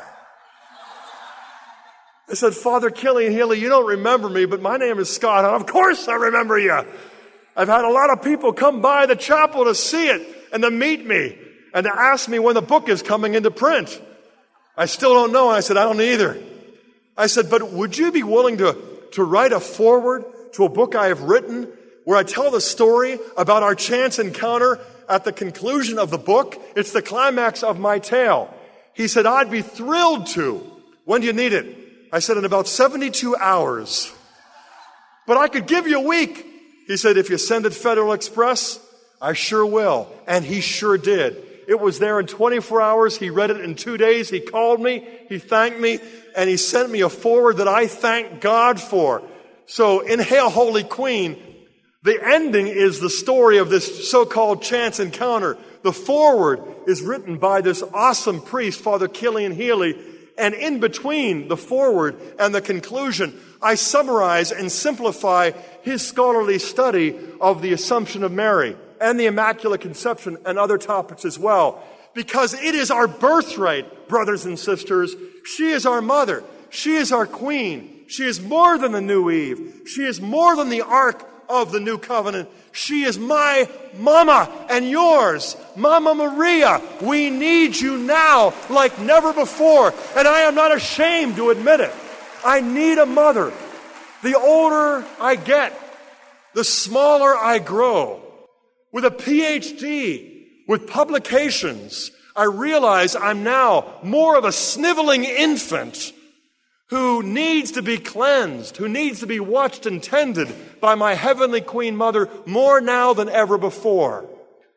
I said, Father Killian Healy, you don't remember me, but my name is Scott. And of course I remember you. I've had a lot of people come by the chapel to see it and to meet me and to ask me when the book is coming into print. I still don't know. And I said, I don't either. I said, but would you be willing to write a foreword to a book I have written where I tell the story about our chance encounter at the conclusion of the book? It's the climax of my tale. He said, I'd be thrilled to. When do you need it? I said, in about 72 hours. But I could give you a week. He said, if you send it Federal Express, I sure will. And he sure did. It was there in 24 hours. He read it in 2 days. He called me. He thanked me. And he sent me a foreword that I thank God for. So in Hail Holy Queen, the ending is the story of this so-called chance encounter. The foreword is written by this awesome priest, Father Killian Healy. And in between the foreword and the conclusion, I summarize and simplify his scholarly study of the Assumption of Mary and the Immaculate Conception and other topics as well. because it is our birthright, brothers and sisters. She is our mother. She is our queen. She is more than the new Eve. She is more than the Ark of the New Covenant. She is my mama and yours. Mama Maria, we need you now like never before. And I am not ashamed to admit it. I need a mother. The older I get, the smaller I grow. With a PhD, with publications, I realize I'm now more of a sniveling infant who needs to be cleansed, who needs to be watched and tended by my heavenly Queen Mother more now than ever before.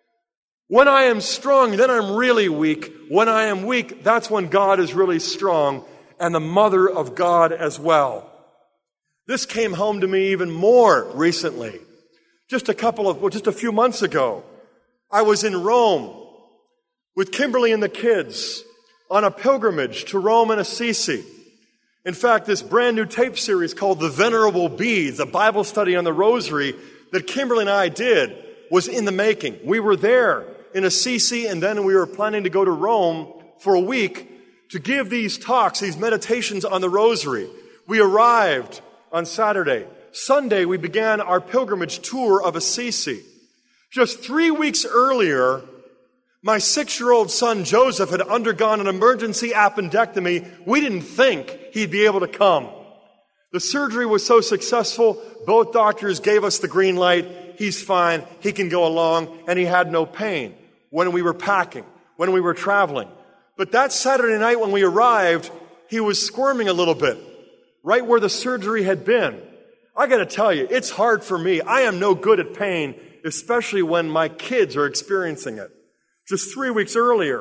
When I am strong, then I'm really weak. When I am weak, that's when God is really strong, and the Mother of God as well. This came home to me even more recently. Just a few months ago, I was in Rome with Kimberly and the kids on a pilgrimage to Rome and Assisi. In fact, this brand new tape series called The Venerable Beads, a Bible study on the Rosary that Kimberly and I did, was in the making. We were there in Assisi, and then we were planning to go to Rome for a week to give these talks, these meditations on the Rosary. We arrived on Saturday. Sunday, we began our pilgrimage tour of Assisi. Just 3 weeks earlier, my 6-year-old son Joseph had undergone an emergency appendectomy. We didn't think he'd be able to come. The surgery was so successful, both doctors gave us the green light. He's fine, he can go along, and he had no pain when we were packing, when we were traveling. But that Saturday night when we arrived, he was squirming a little bit, right where the surgery had been. I got to tell you, it's hard for me. I am no good at pain, especially when my kids are experiencing it. Just 3 weeks earlier,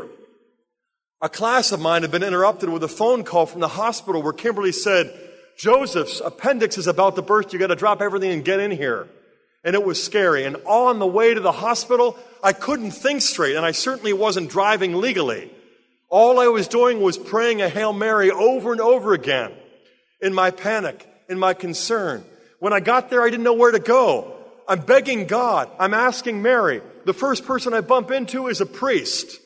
a class of mine had been interrupted with a phone call from the hospital where Kimberly said, Joseph's appendix is about to burst. You got to drop everything and get in here. And it was scary. And on the way to the hospital, I couldn't think straight, and I certainly wasn't driving legally. All I was doing was praying a Hail Mary over and over again in my panic, in my concern. When I got there, I didn't know where to go. I'm begging God. I'm asking Mary. The first person I bump into is a priest.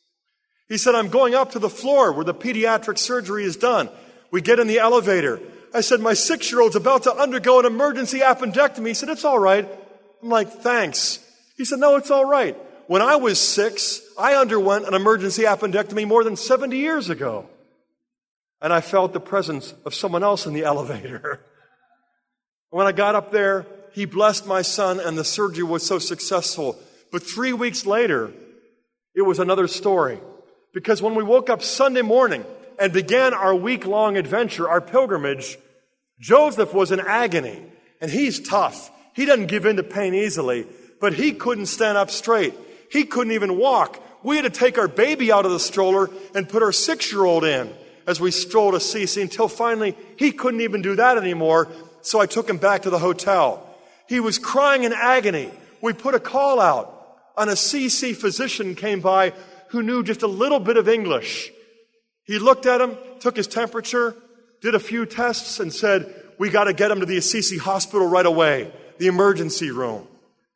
He said, I'm going up to the floor where the pediatric surgery is done. We get in the elevator. I said, my 6-year-old's about to undergo an emergency appendectomy. He said, it's all right. I'm like, thanks. He said, no, it's all right. When I was 6, I underwent an emergency appendectomy more than 70 years ago. And I felt the presence of someone else in the elevator. When I got up there, he blessed my son, and the surgery was so successful. But 3 weeks later, it was another story. Because when we woke up Sunday morning and began our week-long adventure, our pilgrimage, Joseph was in agony. And he's tough. He doesn't give in to pain easily. But he couldn't stand up straight. He couldn't even walk. We had to take our baby out of the stroller and put our 6-year-old in as we strolled Assisi until finally he couldn't even do that anymore. So I took him back to the hotel. He was crying in agony. We put a call out. An Assisi physician came by who knew just a little bit of English. He looked at him, took his temperature, did a few tests, and said, we got to get him to the Assisi hospital right away, the emergency room.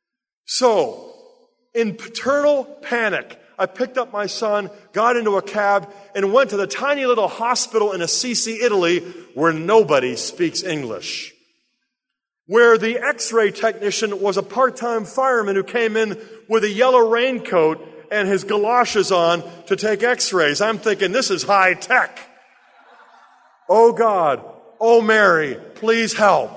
So, in paternal panic, I picked up my son, got into a cab, and went to the tiny little hospital in Assisi, Italy, where nobody speaks English. Where the x-ray technician was a part-time fireman who came in with a yellow raincoat and his galoshes on to take x-rays. I'm thinking, this is high tech. Oh God, oh Mary, please help.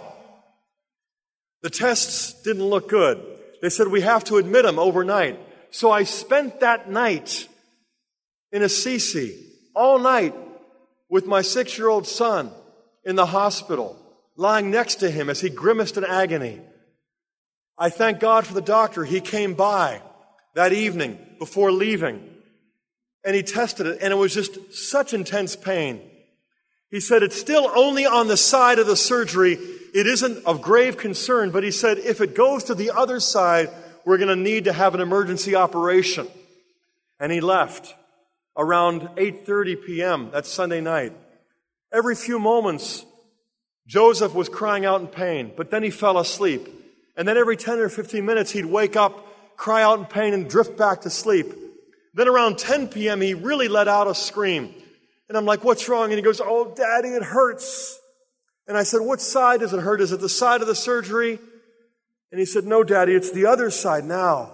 The tests didn't look good. They said, we have to admit him overnight. So I spent that night in Assisi, all night, with my 6-year-old son in the hospital, lying next to him as he grimaced in agony. I thank God for the doctor. He came by that evening before leaving, and he tested it, and it was just such intense pain. He said, it's still only on the side of the surgery. It isn't of grave concern, but he said, if it goes to the other side, we're going to need to have an emergency operation. And he left around 8:30 p.m. that Sunday night. Every few moments, Joseph was crying out in pain, but then he fell asleep. And then every 10 or 15 minutes, he'd wake up, cry out in pain, and drift back to sleep. Then around 10 p.m., he really let out a scream. And I'm like, what's wrong? And he goes, oh, Daddy, it hurts. And I said, what side does it hurt? Is it the side of the surgery? And he said, no, Daddy, it's the other side now.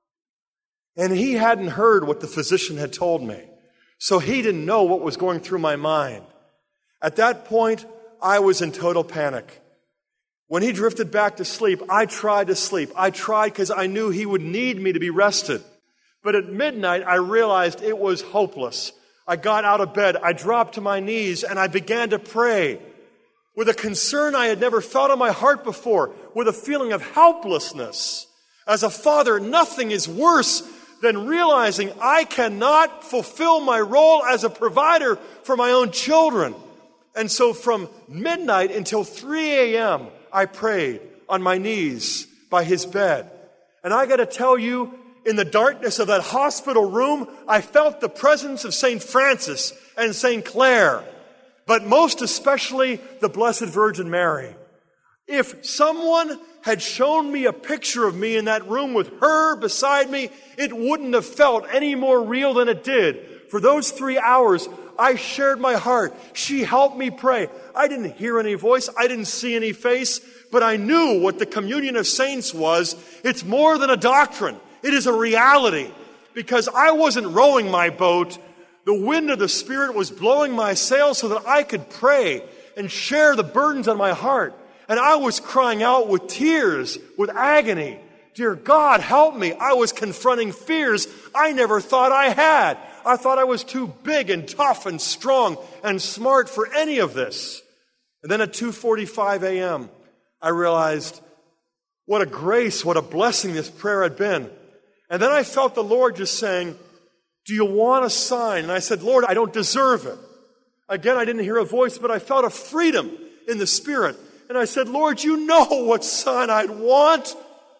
And he hadn't heard what the physician had told me. So he didn't know what was going through my mind. At that point, I was in total panic. When he drifted back to sleep, I tried to sleep. I tried because I knew he would need me to be rested. But at midnight, I realized it was hopeless. I got out of bed, I dropped to my knees, and I began to pray with a concern I had never felt in my heart before, with a feeling of helplessness. As a father, nothing is worse than realizing I cannot fulfill my role as a provider for my own children. And so from midnight until 3 a.m., I prayed on my knees by his bed. And I got to tell you, in the darkness of that hospital room, I felt the presence of St. Francis and St. Clare, but most especially the Blessed Virgin Mary. If someone had shown me a picture of me in that room with her beside me, it wouldn't have felt any more real than it did. For those 3 hours, I shared my heart. She helped me pray. I didn't hear any voice. I didn't see any face, but I knew what the communion of saints was. It's more than a doctrine. It is a reality, because I wasn't rowing my boat. The wind of the Spirit was blowing my sails so that I could pray and share the burdens on my heart. And I was crying out with tears, with agony. Dear God, help me. I was confronting fears I never thought I had. I thought I was too big and tough and strong and smart for any of this. And then at 2:45 a.m., I realized what a grace, what a blessing this prayer had been. And then I felt the Lord just saying, do you want a sign? And I said, Lord, I don't deserve it. Again, I didn't hear a voice, but I felt a freedom in the Spirit. And I said, Lord, you know what sign I'd want.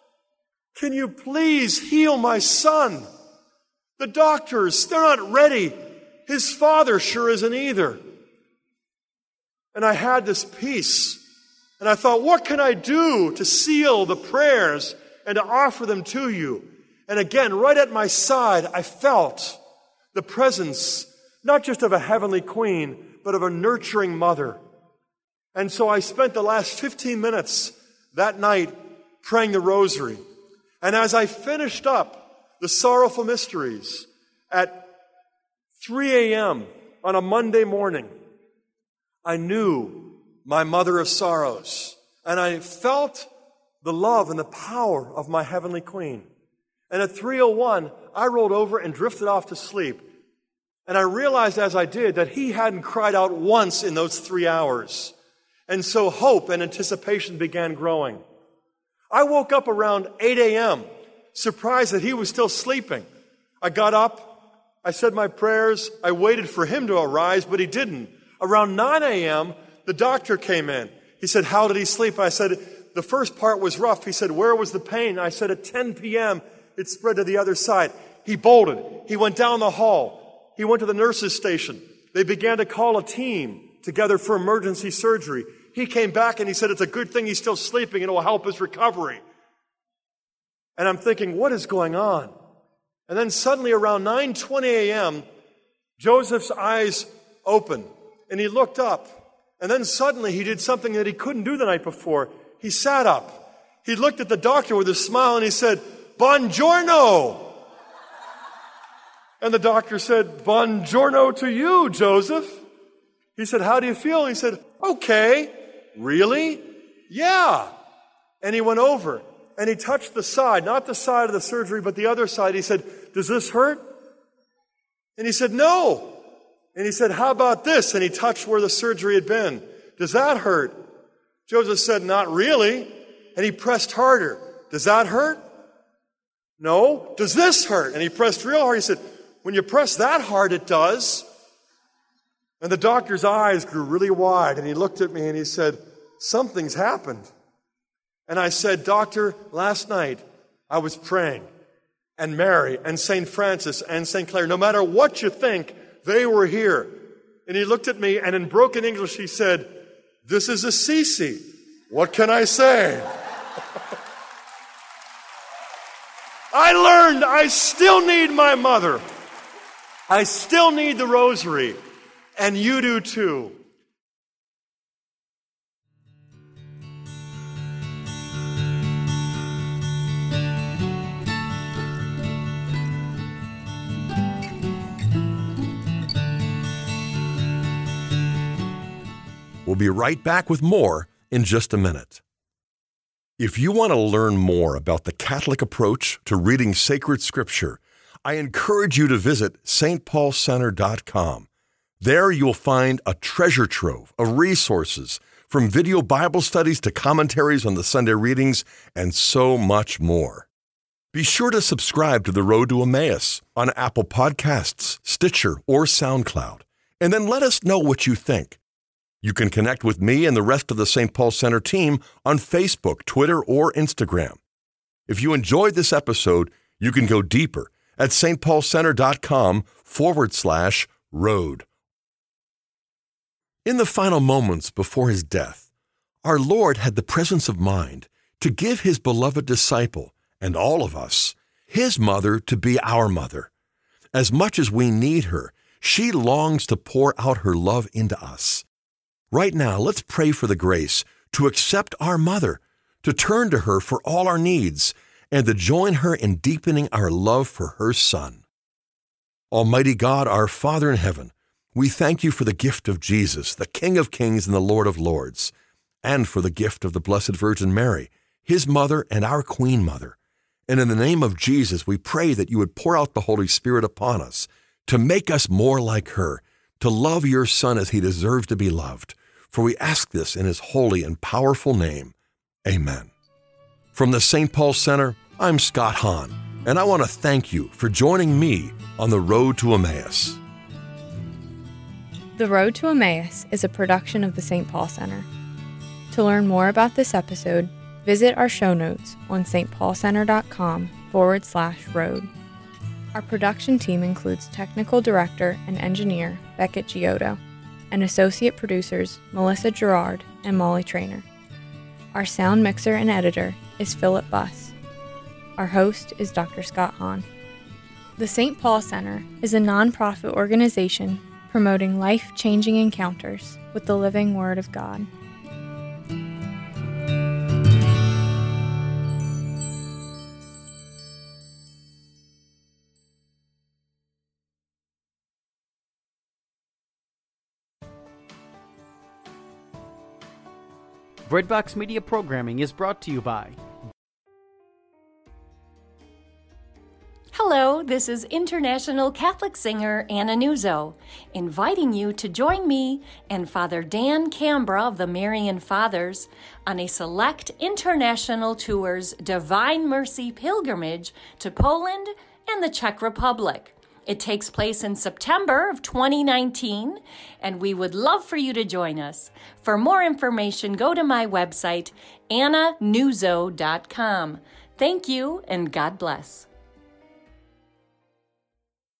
Can you please heal my son? The doctors, they're not ready. His father sure isn't either. And I had this peace. And I thought, what can I do to seal the prayers and to offer them to you? And again, right at my side, I felt the presence, not just of a heavenly queen, but of a nurturing mother. And so I spent the last 15 minutes that night praying the rosary. And as I finished up the sorrowful mysteries at 3 a.m. on a Monday morning, I knew my mother of sorrows. And I felt the love and the power of my heavenly queen. And at 3:01, I rolled over and drifted off to sleep. And I realized as I did that he hadn't cried out once in those 3 hours. And so hope and anticipation began growing. I woke up around 8 a.m., surprised that he was still sleeping. I got up, I said my prayers, I waited for him to arise, but he didn't. Around 9 a.m., the doctor came in. He said, how did he sleep? I said, the first part was rough. He said, where was the pain? I said, at 10 p.m., it spread to the other side. He bolted. He went down the hall. He went to the nurse's station. They began to call a team together for emergency surgery. He came back and he said, it's a good thing he's still sleeping and it will help his recovery. And I'm thinking, what is going on? And then suddenly around 9:20 a.m., Joseph's eyes opened and he looked up. And then suddenly he did something that he couldn't do the night before. He sat up. He looked at the doctor with a smile and he said, Buongiorno. And the doctor said, Buongiorno to you, Joseph. He said, how do you feel? He said, okay. Really? Yeah. And he went over and he touched the side, not the side of the surgery, but the other side. He said, does this hurt? And he said, no. And he said, how about this? And he touched where the surgery had been. Does that hurt? Joseph said, not really. And he pressed harder. Does that hurt? No. Does this hurt? And he pressed real hard. He said, when you press that hard, it does. And the doctor's eyes grew really wide, and he looked at me and he said, something's happened. And I said, Doctor, last night I was praying, and Mary and St. Francis and St. Clare, no matter what you think, they were here. And he looked at me, and in broken English he said, this is Assisi. What can I say? I learned I still need my mother. I still need the rosary, and you do too. We'll be right back with more in just a minute. If you want to learn more about the Catholic approach to reading sacred scripture, I encourage you to visit stpaulcenter.com. There you'll find a treasure trove of resources, from video Bible studies to commentaries on the Sunday readings, and so much more. Be sure to subscribe to The Road to Emmaus on Apple Podcasts, Stitcher, or SoundCloud, and then let us know what you think. You can connect with me and the rest of the St. Paul Center team on Facebook, Twitter, or Instagram. If you enjoyed this episode, you can go deeper at stpaulcenter.com/road. In the final moments before his death, our Lord had the presence of mind to give his beloved disciple, and all of us, his mother to be our mother. As much as we need her, she longs to pour out her love into us. Right now, let's pray for the grace to accept our mother, to turn to her for all our needs, and to join her in deepening our love for her Son. Almighty God, our Father in heaven, we thank you for the gift of Jesus, the King of Kings and the Lord of Lords, and for the gift of the Blessed Virgin Mary, his mother and our Queen Mother. And in the name of Jesus, we pray that you would pour out the Holy Spirit upon us to make us more like her, to love your Son as he deserves to be loved. For we ask this in his holy and powerful name. Amen. From the St. Paul Center, I'm Scott Hahn, and I want to thank you for joining me on the Road to Emmaus. The Road to Emmaus is a production of the St. Paul Center. To learn more about this episode, visit our show notes on stpaulcenter.com/road. Our production team includes technical director and engineer Beckett Giotto, and associate producers Melissa Gerard and Molly Trainer. Our sound mixer and editor is Philip Buss. Our host is Dr. Scott Hahn. The St. Paul Center is a nonprofit organization promoting life-changing encounters with the living Word of God. Breadbox Media programming is brought to you by... Hello, this is international Catholic singer Anna Nuzzo, inviting you to join me and Father Dan Cambra of the Marian Fathers on a select international tour's Divine Mercy pilgrimage to Poland and the Czech Republic. It takes place in September of 2019, and we would love for you to join us. For more information, go to my website, annanuzzo.com. Thank you, and God bless.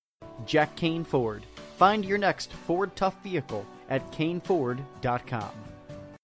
Jack Kane Ford. Find your next Ford Tough vehicle at caneford.com.